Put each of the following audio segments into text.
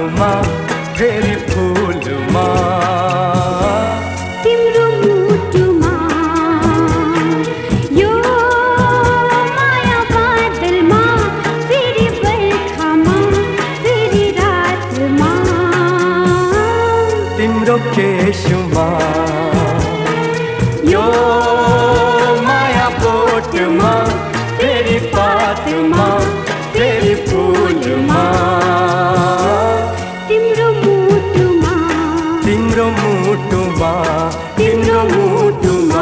पातमा फेरि फुलमा तिम्रो मुटुमा यो माया बादलमा फेरि बर्खामा फेरि रातमा तिम्रो केशमा यो माया बोटमा फेरि पातमा फेरि फुलमा तिम्रो मुटुमा तिम्रो मुटुमा तिम्रो मुटुमा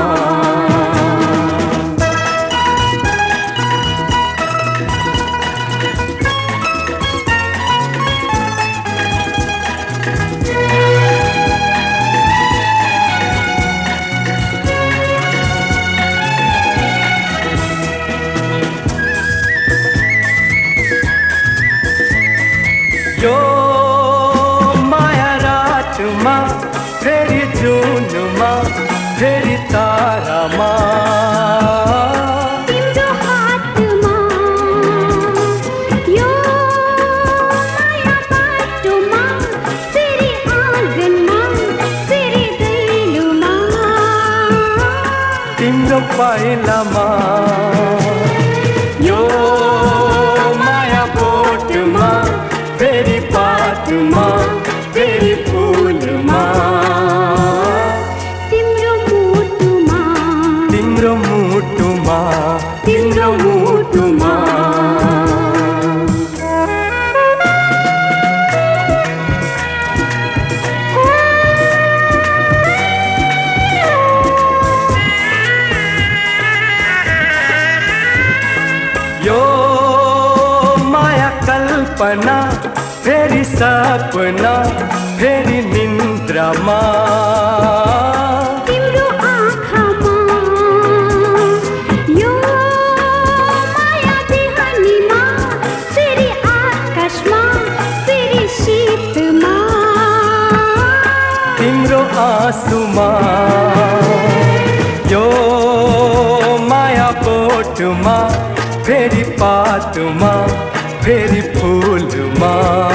यो माया रातमा फेरि जुनमा फेरि तारामा तिम्रो हातमा यो माया बाटोमा फेरि आँगनमा फेरि दैलोमा तिम्रो पाइलामा यो माया बोटमा फेरि पातमा फेरि फुलमा तिम्रो मुटुमा तिम्रो मुटुमा तिम्रो मुटुमा यो माया कल्पना फेरि सपना फेरि निन्द्रामा तिम्रो आँखामा यो माया बिहानीमा फेरि आकाशमा फेरि शीतमा तिम्रो आँसुमा यो माया बोटमा फेरि पातमा फेरि फुलमा